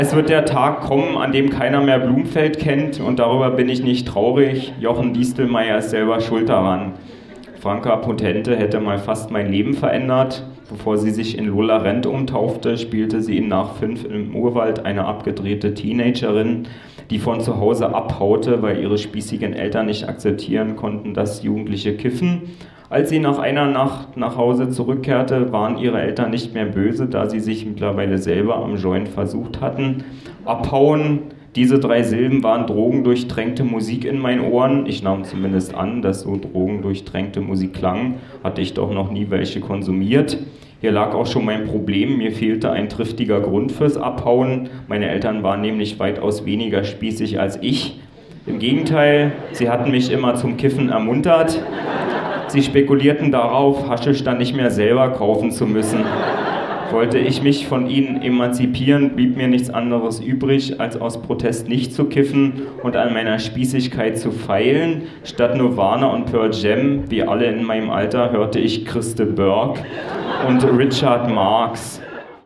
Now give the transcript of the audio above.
Es wird der Tag kommen, an dem keiner mehr Blumfeld kennt und darüber bin ich nicht traurig. Jochen Distelmeier ist selber schuld daran. Franka Potente hätte mal fast mein Leben verändert. Bevor sie sich in Lola Rent umtaufte, spielte sie in Nach 5 im Urwald eine abgedrehte Teenagerin, die von zu Hause abhaute, weil ihre spießigen Eltern nicht akzeptieren konnten, dass Jugendliche kiffen. Als sie nach einer Nacht nach Hause zurückkehrte, waren ihre Eltern nicht mehr böse, da sie sich mittlerweile selber am Joint versucht hatten. Abhauen, diese 3 Silben waren drogendurchtränkte Musik in meinen Ohren. Ich nahm zumindest an, dass so drogendurchtränkte Musik klang. Hatte ich doch noch nie welche konsumiert. Hier lag auch schon mein Problem, mir fehlte ein triftiger Grund fürs Abhauen. Meine Eltern waren nämlich weitaus weniger spießig als ich. Im Gegenteil, sie hatten mich immer zum Kiffen ermuntert. Sie spekulierten darauf, Haschisch dann nicht mehr selber kaufen zu müssen. Wollte ich mich von ihnen emanzipieren, blieb mir nichts anderes übrig, als aus Protest nicht zu kiffen und an meiner Spießigkeit zu feilen. Statt Nirvana und Pearl Jam, wie alle in meinem Alter, hörte ich Christe Berg und Richard Marx.